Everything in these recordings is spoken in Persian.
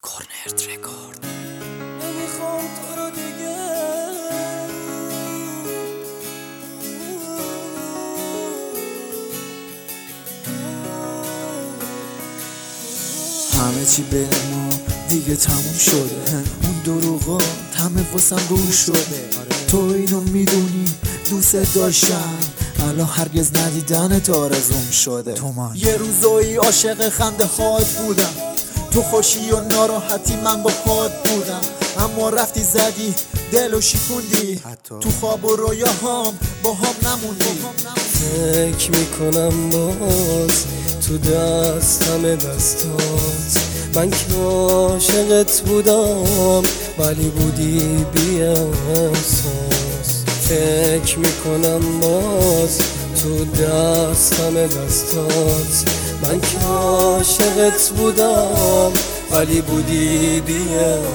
کورنرد رکورد. نمیخوام تو رو دیگه، همه چی بین ما دیگه تموم شده، اون دروغا همه واسم روح شده. تو اینو میدونی دوست داشتم، الان هرگز ندیدنت آرزوم شده. یه روزایی عاشق خنده هات بودم، تو خوشی و ناراحتی من با پات بودم، اما رفتی زدی دل و شکوندی، تو خواب و رویاهام با هم نموندی. فکر میکنم باز تو دستم دستات، من که عاشقت بودم ولی بودی بی احساس. فکر میکنم باز تو دستم دستات، من که عاشقت بودم ولی بودی بی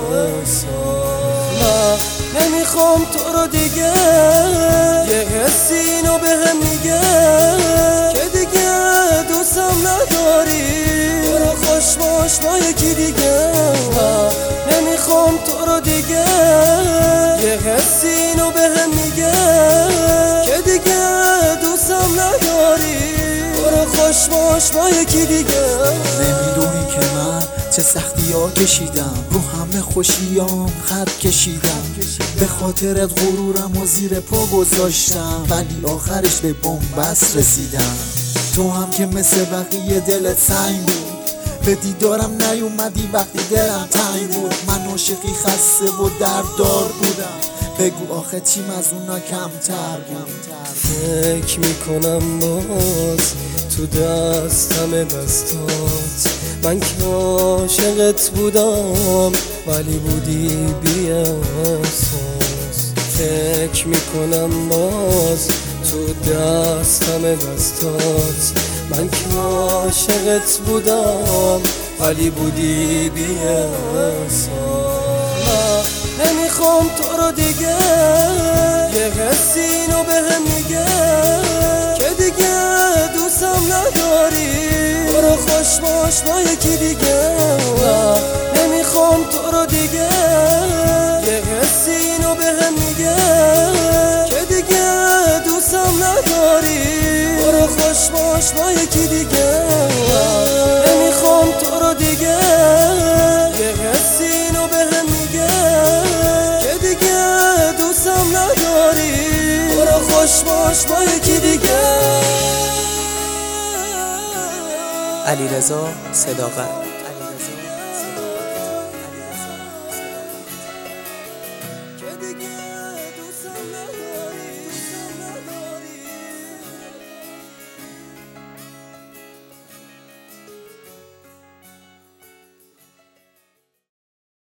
احساس. نه نمیخوام تو رو دیگه، یه حسی اینو بهم میگه که دیگه دوستم نداری، برو خوش باش با یکی دیگه. نه نمیخوام تو رو دیگه، یه حسی اینو بهم میگه که دیگه دوستم نداری، برو خوش باش با یکی دیگه. نمیدونی که من چه سختی ها کشیدم، رو همه خوشیام خط کشیدم، به خاطرت غرورم و زیر پا گذاشتم، ولی آخرش به بنبست رسیدم. تو هم که مثل بقیه دلت سنگ بود، به دیدارم نیومدی وقتی دلم تنگ بود. من عاشقی خسته و درددار بودم، بگو آخه چیم از اونا کمتر بود. فکر میکنم باز تو دستم دستات، من که عاشقت بودم ولی بودی بی احساس. فکر میکنم باز تو دستم دستات، من که عاشقت بودم ولی بودی بی احساس. نه نمیخوام تو رو دیگه، یه حسی اینو بهم میگه که دیگه دوستم نداری، برو خوش باش با یکی دیگه. نه نمیخوام تو رو دیگه، یه حسی اینو بهم میگه که دیگه دوستم نداری، برو خوش باش با یکی دیگه. نه نمیخوام تو رو دیگه، یه حسی اینو بهم میگه که دیگه دوستم نداری، برو خوش باش با یکی دیگه. علیرضا صداقت. که دیگه دوستم نداری.